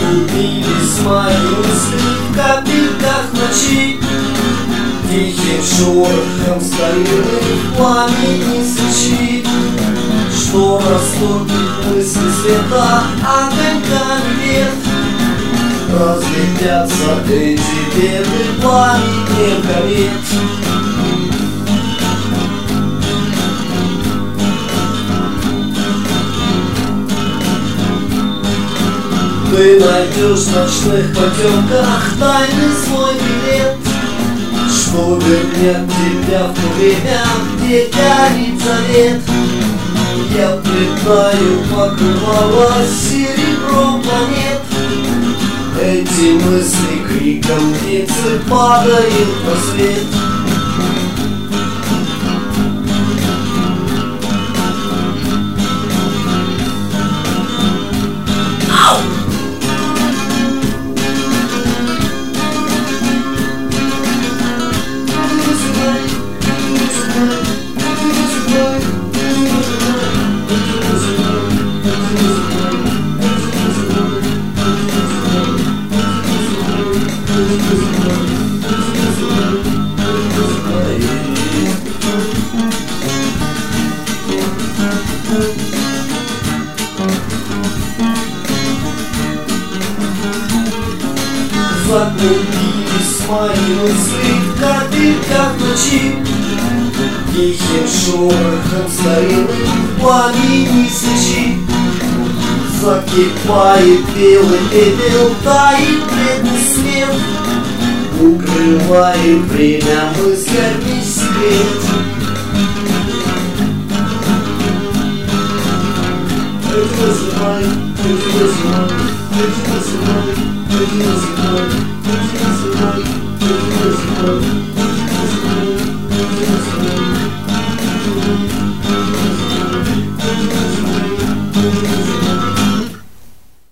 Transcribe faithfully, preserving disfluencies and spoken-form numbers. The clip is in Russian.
Заклубились мои мысли в капельках ночи, тихим шорохом старинных пламени свечи, что растопит мысли света огоньками вверх. Разлетятся эти беды пламенем комет. Ты найдешь в ночных потемках тайный свой билет, что вернет тебя в то время, где горит завет. Я плетаю покрывало серебром планет. Эти мысли криком птицы падают на свет. Заклубились мои мысли в капельках ночи, тихим шорохом старинных пламени свечи. Закипает белый пепел, тает бледный свет, укрывает время мыслями секрет. Эти мысли мои, эти мысли мои, эти мысли мои, эти мысли мои, эти мысли мои, эти мысли мои.